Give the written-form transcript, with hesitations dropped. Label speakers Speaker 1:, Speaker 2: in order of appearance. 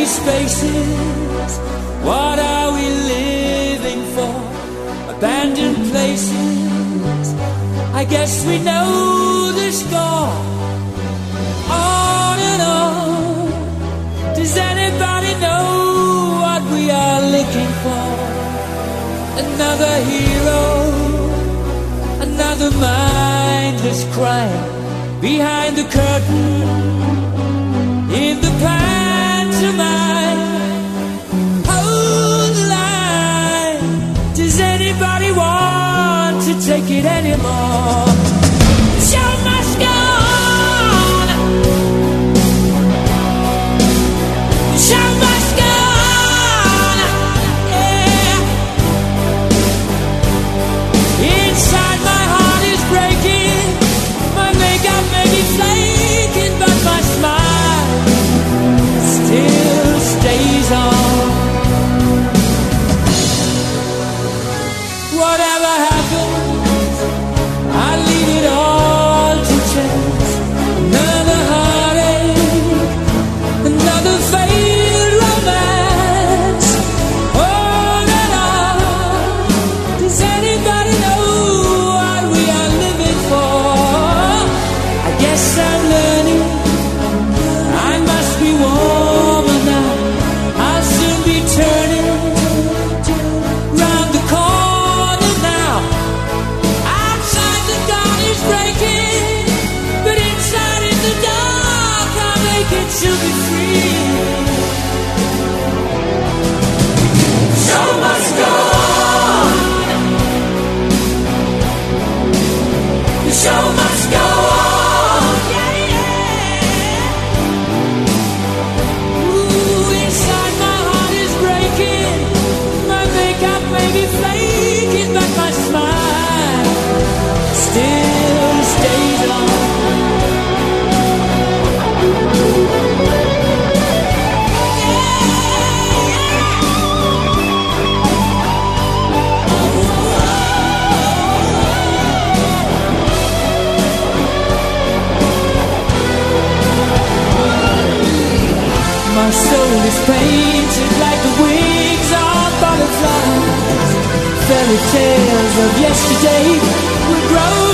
Speaker 1: spaces. What are we living for? Abandoned places. I guess we know the score. On and on. Does anybody know what we are looking for? Another hero, another mindless crime behind the curtain in the pantomime. Hold the line. Does anybody want to take it anymore? The show must go on. The show must go on. Yeah. Inside my heart is breaking. My makeup may be flaking, but my smile still stays on. Whatever happens, I leave it all to chance. Another heartache, another failed romance. On and on. Does anybody know what we are living for? I guess I'm learning. I must be warmer now. I'll soon be turning round the corner now. Outside the dawn is breaking, but inside in the dark I'll make it to be free. Show must go on. The show must go on. Yeah, yeah. Ooh, inside my heart is breaking. My makeup may be flaking, but my smile still stays on. My soul is painted like the wings of butterflies. Fairy tales of yesterday will grow